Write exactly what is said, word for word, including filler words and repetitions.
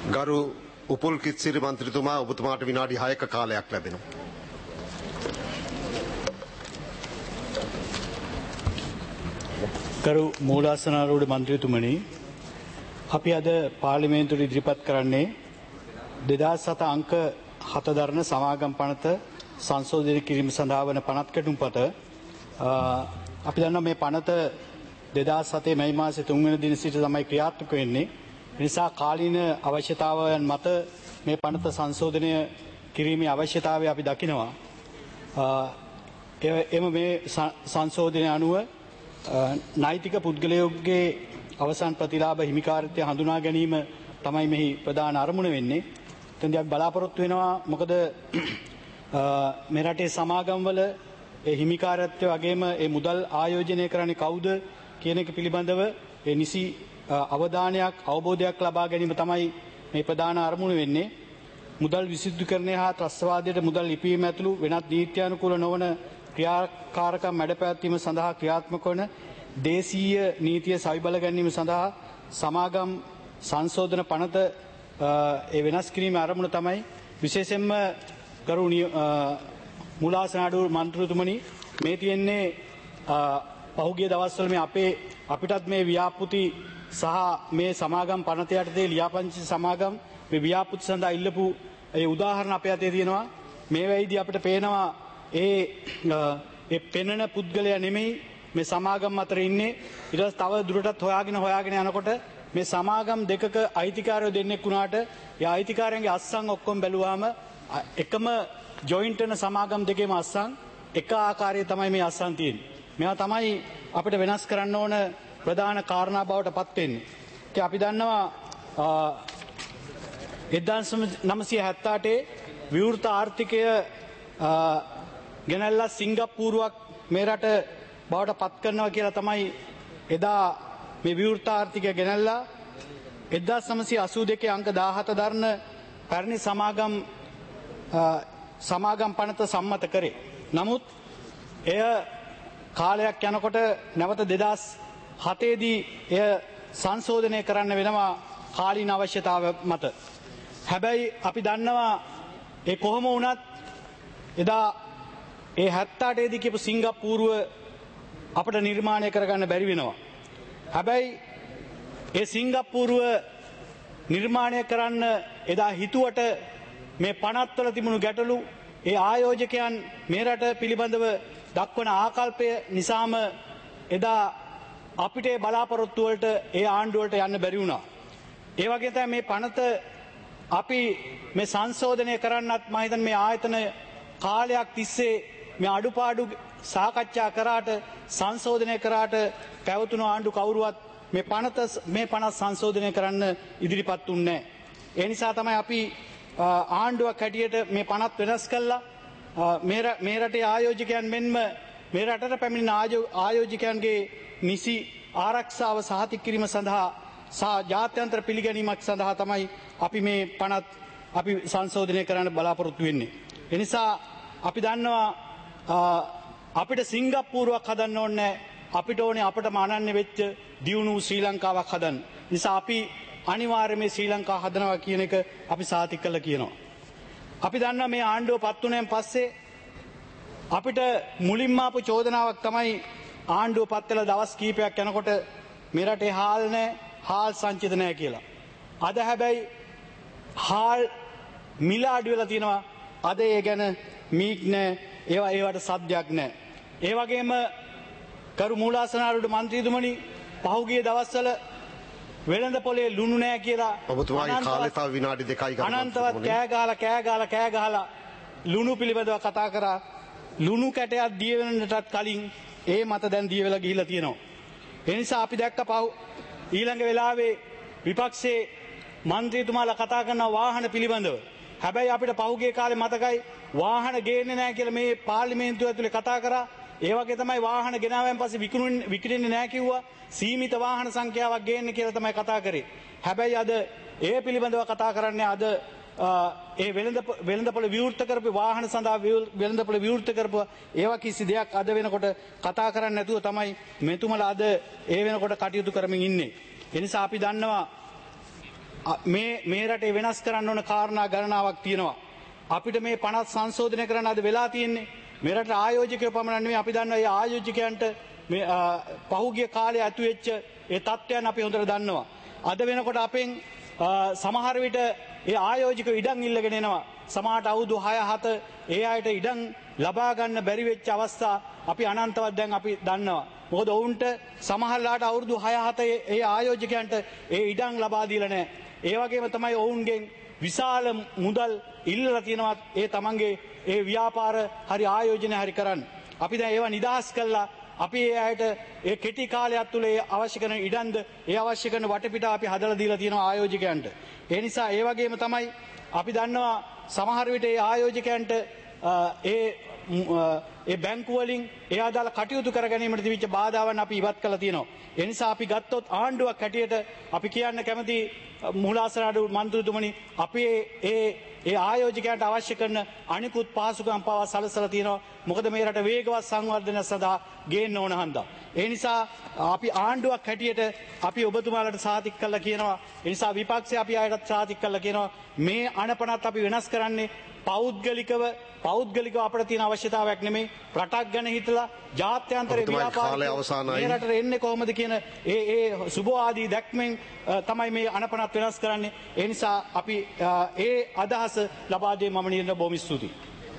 ගරු උපුල් කිත්සිරි මන්ත්‍රීතුමා ඔබතුමාට විනාඩි හයක කාලයක් ලැබෙනවා. ගරු මූලාසනාරූඪ මන්ත්‍රීතුමනි, අපි අද පාර්ලිමේන්තුවට ඉදිරිපත් කරන්නේ දෙදාස් හත අංක හත දරන සමාගම් පනත සංශෝධනය කිරීම සඳහා වන පනත් කැටුම්පත. අපි දන්නවා මේ පනත දෙදාස් හතේ මැයි මාසයේ තුන්වෙනි දින සිට තමයි ක්‍රියාත්මක වෙන්නේ. නිසා කාලීන අවශ්‍යතාවයන් මත මේ පනත සංශෝධනය කිරීමේ අවශ්‍යතාවය අපි දකිනවා. එම මේ සංශෝධනය අනුව නෛතික පුද්ගලයෙකුගේ අවසන් ප්‍රතිලාභ හිමිකාරිත්වය හඳුනා ගැනීම තමයි මෙහි ප්‍රධාන අරමුණ වෙන්නේ. එතෙන්දී අපි බලාපොරොත්තු වෙනවා මොකද මේ රටේ සමාගම්වල ඒ හිමිකාරත්වය වගේම ඒ මුදල් ආයෝජනය කරන්නේ කවුද කියන එක පිළිබඳව ඒ නිසි අවධානයක් අවබෝධයක් ලබා ගැනීම තමයි මේ ප්‍රධාන අරමුණ වෙන්නේ. මුදල් විසුද්ධිකරණය හා ත්‍රස්තවාදයට මුදල් ලිපීම ඇතුළු වෙනත් නීත්‍යානුකූල නොවන ක්‍රියාකාරකම් මැඩපැවැත්වීම සඳහා ක්‍රියාත්මක වන දේශීය නීතිය සවිබල ගැනීම සඳහා සමාගම් සංශෝධන පනත ඒ වෙනස් කිරීමේ අරමුණ තමයි. විශේෂයෙන්ම ගරු මූලාසනාරූඪ මන්ත්‍රීතුමනි, මේ තියෙන්නේ පහුගිය දවස්වල මේ අපේ අපිටත් මේ ව්‍යාපෘති සහ මේ සමාගම් පනත යටතේ ලියාපදිංචි සමාගම් මේ ව්‍යාපෘති සඳහා ඉල්ලපු ඒ උදාහරණ අපේ අතේ තියෙනවා. මේ වෙයිදී අපිට පේනවා ඒ ඒ පෙනෙන පුද්ගලයා නෙමෙයි මේ සමාගම් අතර ඉන්නේ. ඊට පස්සේ තව දුරටත් හොයාගෙන හොයාගෙන යනකොට මේ සමාගම් දෙකක අයිතිකාරයෝ දෙන්නෙක් වුණාට ඒ අයිතිකාරයන්ගේ අස්සන් ඔක්කොම බැලුවාම එකම ජොයින්ට් වෙන සමාගම් දෙකේම අස්සන් එක ආකාරයේ තමයි මේ අස්සන් තියෙන්නේ. මේවා තමයි අපිට වෙනස් කරන්න ඕන ප්‍රධාන කාරණා බවට පත් වෙන්නේ. ඉතින් අපි දන්නවා එක්දාස් නවසිය හැත්තෑ අටේ විවෘත ආර්ථිකය ගෙනල්ලා සිංගප්පූරුවක් මේ රට බවට පත් කරනවා කියලා තමයි එදා මේ විවෘත ආර්ථිකය ගෙනල්ලා එක්දාස් නවසිය අසූ දෙකේ අංක දාහත දරන පැරණි සමාගම් සමාගම් පනත සම්මත කරේ. නමුත් එය කාලයක් යනකොට නැවත දෙදාස් හතේදී එය සංශෝධනය කරන්න වෙනවා කාලීන අවශ්‍යතාව මත. හැබැයි අපි දන්නවා ඒ කොහොම වුණත් එදා ඒ හැත්තෑ අටේදී කියපු සිංගප්පූරුව අපට නිර්මාණය කරගන්න බැරි වෙනවා. හැබැයි ඒ සිංගප්පූරුව නිර්මාණය කරන්න එදා හිතුවට මේ පනත් වල තිබුණු ගැටලු ඒ ආයෝජකයන් මේ රට පිළිබඳව දක්වන ආකල්පය නිසාම එදා අපිට බලාපොරොත්තු වලට ඒ ආණ්ඩුවලට යන්න බැරි වුණා. ඒ වගේ තමයි මේ පනත අපි මේ සංශෝධනය කරන්නත් මම හිතන්නේ මේ ආයතන කාලයක් තිස්සේ මේ අඩුපාඩු සාකච්ඡා කරාට සංශෝධනය කරාට පැවතුණු ආණ්ඩු කවුරුවත් මේ පනත මේ පනත් සංශෝධනය කරන්න ඉදිරිපත් වුණේ නැහැ. ඒ නිසා තමයි අපි ආණ්ඩුවක් හැටියට මේ පනත් වෙනස් කළා මේ රටේ ආයෝජකයන් මෙන්ම මේ රටට පැමිණෙන ආයෝජකයන්ගේ නිසි ආරක්ෂාව සහතික කිරීම සඳහා සහ ජාත්‍යන්තර පිළිගැනීමක් සඳහා තමයි අපි මේ පනත් අපි සංශෝධනය කරන්න බලාපොරොත්තු වෙන්නේ. ඒ නිසා අපි දන්නවා අපිට සිංගප්පූරුවක් හදන්න ඕනේ, අපිට ඕනේ අපටම අනන්‍ය වෙච්ච දියුණු ශ්‍රී ලංකාවක් හදන්න. නිසා අපි අනිවාර්යයෙන් මේ ශ්‍රී ලංකාව හදනවා කියන එක අපි සාතික කළා කියනවා. අපි දන්නවා මේ ආණ්ඩුව පත් වුණෙන් පස්සේ අපිට මුලින්ම ආපු චෝදනාවක් තමයි ආණ්ඩුව පත් වෙලා දවස් කීපයක් යනකොට මේ රටේ හාල් නැහැ, හාල් සංචිත නැහැ කියලා. අද හැබැයි හාල් මිල අඩු වෙලා තියෙනවා. අද ඒ ගැන මීක් නැහැ, ඒවා ඒවට සද්දයක් නැහැ. ඒ වගේම කරු මූලාසනාරූඪ මන්ත්‍රීතුමනි, පහුගිය දවස්වල වෙළඳ පොලේ ලුණු නැහැ කියලා ඔබතුමාගේ කාලය තව විනාඩි දෙකයි ගන්න. අනන්තවත් කෑ ගහලා කෑ ගහලා කෑ ගහලා ලුණු පිළිබඳව කතා කරා. ලුණු කැටයක් දිය වෙනටත් කලින් ඒ මත දැන් දිය වෙලා ගිහිල්ලා තියෙනවා. ඒ නිසා අපි දැක්ක පහු ඊළඟ වෙලාවේ විපක්ෂයේ മന്ത്രിතුමාලා කතා කරන වාහන පිළිබඳව. හැබැයි අපිට පහුගිය කාලේ මතකයි වාහන ගේන්නේ නැහැ කියලා මේ පාර්ලිමේන්තුව ඇතුලේ කතා කරා. ඒ වගේ තමයි වාහන ගෙනාවෙන් පස්සේ විකුණුන්නේ විකිණෙන්නේ නැහැ කිව්වා. සීමිත වාහන සංඛ්‍යාවක් ගේන්නේ කියලා තමයි කතා කරේ. හැබැයි අද ඒ පිළිබඳව කතා කරන්නේ අද ඒ වෙළඳ වෙළඳපොළ විවෘත කරපු වාහන සඳහා වෙළඳපොළ විවෘත කරපු ඒවා කිසි දෙයක් අද වෙනකොට කතා කරන්නේ නැතුව තමයි මෙතුමලා අද ඒ වෙනකොට කටයුතු කරමින් ඉන්නේ. ඒ නිසා අපි දන්නවා මේ මේ රටේ වෙනස් කරන්න ඕන කාරණා ගණනාවක් තියෙනවා. අපිට මේ පනත් සංශෝධනය කරන්න අද වෙලා තියෙන්නේ. මේ රටේ ආයෝජකයෝ පමණක් නෙමෙයි අපි දන්නවා මේ ආයෝජකයන්ට මේ පහුගිය කාලේ ඇතු වෙච්ච ඒ තත්ත්වයන් අපි හොඳට දන්නවා. අද වෙනකොට අපෙන් සමහර විට ඒ ආයෝජකයෝ ඉඩම් ඉල්ලගෙන එනවා. සමහරට අවුරුදු හය හත ඒ අයට ඉඩම් ලබා ගන්න බැරි වෙච්ච අවස්ථා අපි අනන්තවත් දැන් අපි දන්නවා. මොකද ඔවුන්ට සමහරලාට අවුරුදු හය හත ඒ ආයෝජකයන්ට ඒ ඉඩම් ලබා දීලා නැහැ. ඒ වගේම තමයි ඔවුන්ගෙන් විශාල මුදල් ඉල්ලලා තියෙනවා ඒ තමන්ගේ ඒ ව්‍යාපාර හරි ආයෝජන හරි කරන්න. අපි දැන් ඒවා නිදහස් කළා. අපි ඒ අයට ඒ කෙටි කාලයක් තුළ ඒ අවශ්‍ය කරන ඉඩම්ද ඒ අවශ්‍ය කරන වටපිටාව අපි හදලා දීලා තියෙනවා ආයෝජකයන්ට. ඒ නිසා ඒ වගේම තමයි අපි දන්නවා සමහර විට ඒ ආයෝජකයන්ට ඒ ඒ බැංකු වලින් ඒ අදාළ කටයුතු කර ගැනීමට තිබිච්ච බාධාවන් අපි ඉවත් කළා තියෙනවා. ඒ නිසා අපි ගත්තොත් ආණ්ඩුවක් හැටියට අපි කියන්න කැමති මූලාසන අඩු මන්ත්‍රීතුමනි අපි ඒ ඒ ආයෝජකයන්ට අවශ්‍ය කරන අනිකුත් පහසුකම් පවා සලසලා තියෙනවා. මොකද මේ රට වේගවත් සංවර්ධනය සඳහා ගේන්න ඕන හන්දා. ඒ නිසා අපි ආණ්ඩුවක් හැටියට අපි ඔබතුමාලට සාතික කළා කියනවා. ඒ නිසා විපක්ෂය අපි ආයතත් සාතික කළා කියනවා. මේ අනපනත් අපි වෙනස් කරන්නේ පෞද්ගලිකව පෞද්ගලිකව අපිට තියෙන අවශ්‍යතාවයක් නෙමෙයි රටක් ගැන හිතලා ජාත්‍යන්තර ව්‍යාපාරය මේ රටට එන්නේ කොහොමද කියන ඒ ඒ සුබවාදී දැක්මෙන් තමයි මේ අනපනත් වෙනස් කරන්නේ. ඒ නිසා අපි ඒ අදහස ලබා දෙන්න මම නිරන්තර බොහොම ස්තුතියි.